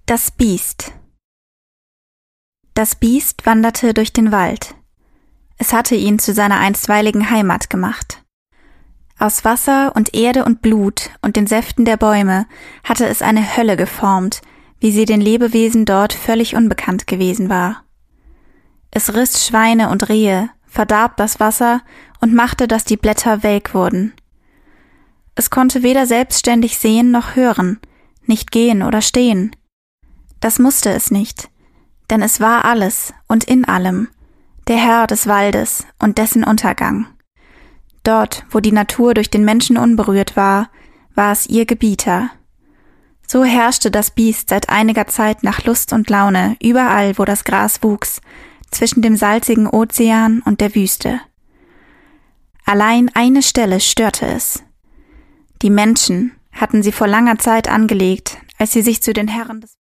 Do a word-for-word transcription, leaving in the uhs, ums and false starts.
Das Biest. Das Biest wanderte durch den Wald. Es hatte ihn zu seiner einstweiligen Heimat gemacht. Aus Wasser und Erde und Blut und den Säften der Bäume hatte es eine Hölle geformt, wie sie den Lebewesen dort völlig unbekannt gewesen war. Es riss Schweine und Rehe, verdarb das Wasser und machte, dass die Blätter welk wurden. Es konnte weder selbstständig sehen noch hören, nicht gehen oder stehen. Das musste es nicht, denn es war alles und in allem, der Herr des Waldes und dessen Untergang. Dort, wo die Natur durch den Menschen unberührt war, war es ihr Gebieter. So herrschte das Biest seit einiger Zeit nach Lust und Laune überall, wo das Gras wuchs, zwischen dem salzigen Ozean und der Wüste. Allein eine Stelle störte es. Die Menschen hatten sie vor langer Zeit angelegt, als sie sich zu den Herren des